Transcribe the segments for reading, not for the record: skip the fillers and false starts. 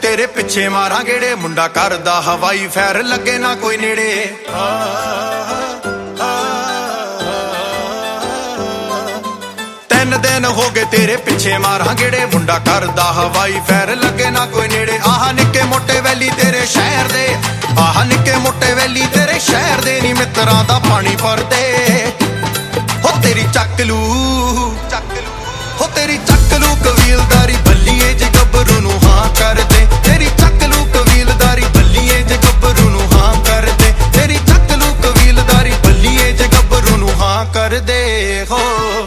तेरे पिछे मारा गेड़े मुंडा करदा हवाई फैर लगे ना कोई नेड़े। 3 दिन हो गए तेरे पिछे मारा गेड़े मुंडा करदा हवाई फैर लगे ना कोई नेड़े। आह निक्के मोटे वैली तेरे शहर दे, आह निक्के मोटे वैली तेरे शहर दे नी मित्रां दा पानी भरदे। हो तेरी चकलू हो तेरी चकलू कबीलदारी बल्लीए जे गबरू नू हाँ कर दे। तेरी चकलू कबीलदारी बल्लीए जे गबरू नू हाँ कर दे। तेरी चकलू कबीलदारी बल्लीए जे गबरू नू हाँ कर दे। हो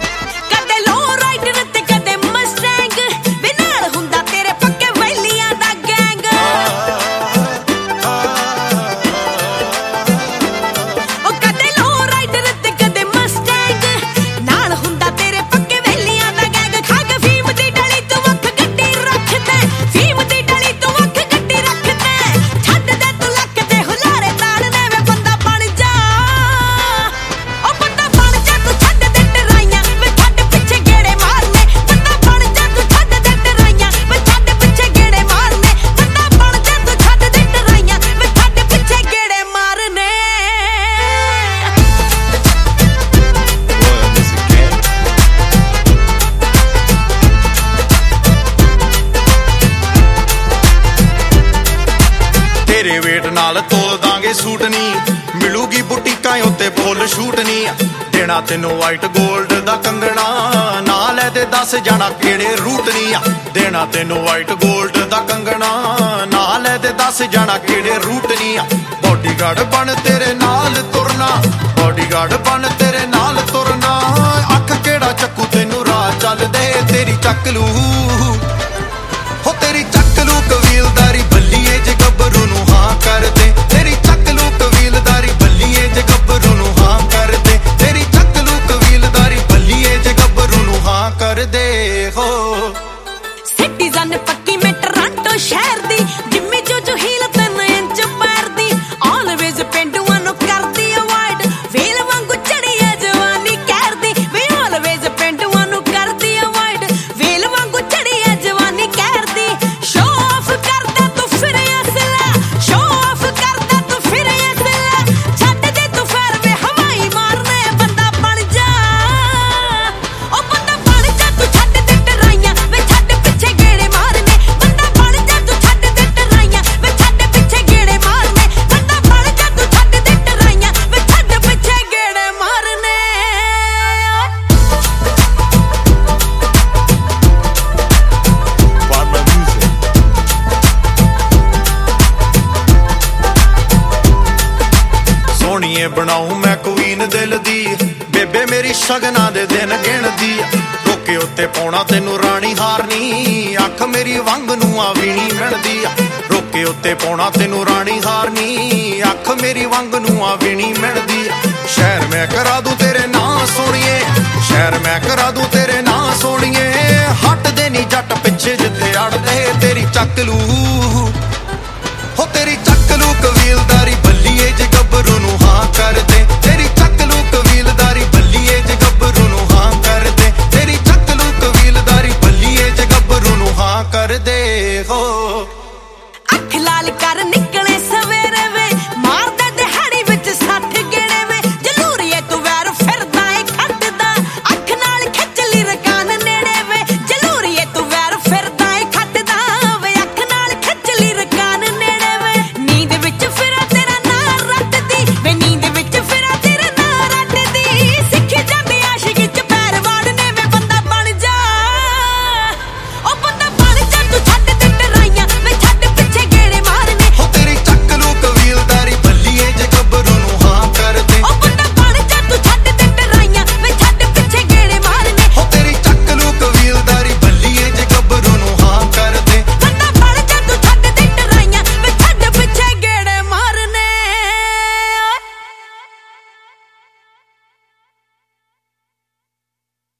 तेरे वेट नाल तोल दांगे सूट नी मिलूगी बुटीकां उत्ते फुल शूट नी। देना तेनू वाइट गोल्ड दा कंगना नाल दे 10 जाना केड़े रूट नी। देना तेनू वाइट गोल्ड दा कंगना नाल दे 10 जाना केड़े रूट नी। बॉडीगार्ड बन तेरे नाल तुरना, बॉडीगार्ड बन तेरे नाल तुरना। अख केड़ा चक्कू तेनू राह चल दे। तेरी चकलू हो तेरी चकलू कबीलदारी बल्लीए जे गबरू नू हाँ कर दे। तेरी चकलू कबीलदारी बल्लीए जे गबरू नू हाँ कर दे। तेरी चकलू कबीलदारी बल्लीए जे गबरू नू हाँ कर दे। हो सिटीजन पक्की में टोरंटो शहर दी जिम्मी जो हील 3 इंच पैर दी। ऑलवेज पेंडुआं नू कर दी अवॉइड वेल वांगू चढ़ी है जवानी कहर दी। वे ऑलवेज पेंडुआं नू कर दी अवॉइड वेल वांगू चढ़ी है जवानी कहर दी। शो ऑफ करदा तू फिर असला, शो ऑफ करदा तू फिर असला। छड्ड दे तू फिर वे हवाई मारने बंदा बन जा। ओ बंदा बन जा तू छड्ड दे टराइयां वे छड्ड पिछे गेड़े मारने। बंदा बन जा तू छड्ड दे टराइयां वे छड्ड पिछे गेड़े मारने। बंदा बन जा तू छड्ड दे टराइयां वे छड्ड पिछे गेड़े मारने। सोहणीए बनाऊं मैं क्वीन दिल दी बेबे मेरी शगना दे दिन गिणदी। रोके उत्ते पाउणा तेनू रानी हारनी अख मेरी वंग नू आवीनी मिलदी। रोके उत्ते पाउणा तेनू रानी हारनी अख मेरी वंग नू आवीनी मिलदी। शहर मैं करा दूं तेरे नां सोहणीए, शहर मैं करा दूं तेरे नां सोहणीए। हट दे नी जट पिछे जिथे अड़दे। तेरी चकलू